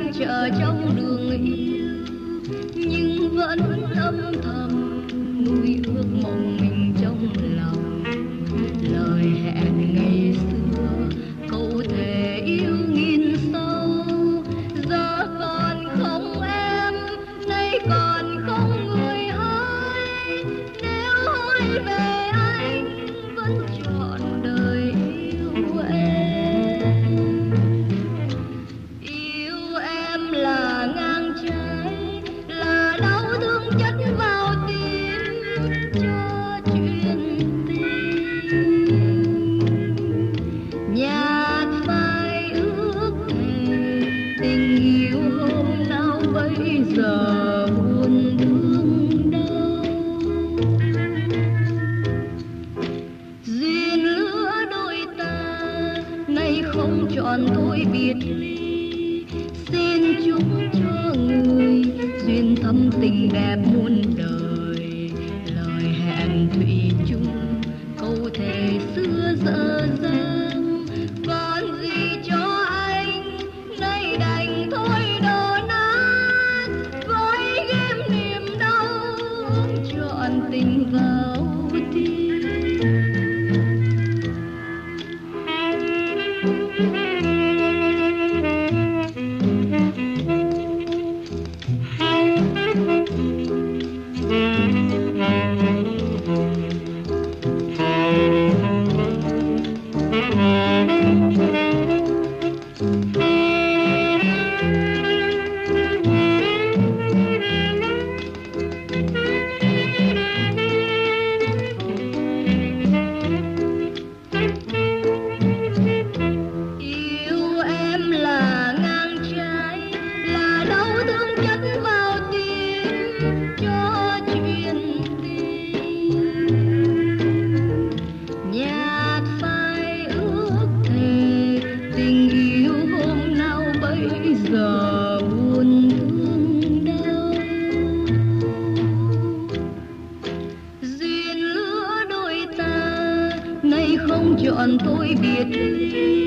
anh chờ trong đường yêu, nhưng vẫn âm thầm nuôi ước mộng mình trong lòng. Lời hẹn ngày xưa câu thề yêu nghìn sâu, giờ còn không em, nay còn không người ơi. Nếu hỏi về anh vẫn trọn đời yêu em. Yêu em là ngang trái, là đau thương chất vào tim cho chuyện tình. Nhạt phai ước thề tình yêu hôm nào bây giờ buồn thương đau. Duyên lứa đôi ta nay không trọn thôi biệt ly, xin chúc cho người duyên thâm tình đẹp muôn đời. Lời hẹn thủy chung câu thề xưa dở dang, còn gì cho anh nay đành thôi đổ nát. Gói ghém niềm đau trọn tình vào tim. Yêu em là ngang trái, là đau thương chất vào tim cho chuyện tình. Nhạt phai ước thề tình yêu hôm nào bây giờ buồn thương đau. Duyên lứa đôi ta nay không trọn tôi biệt ly,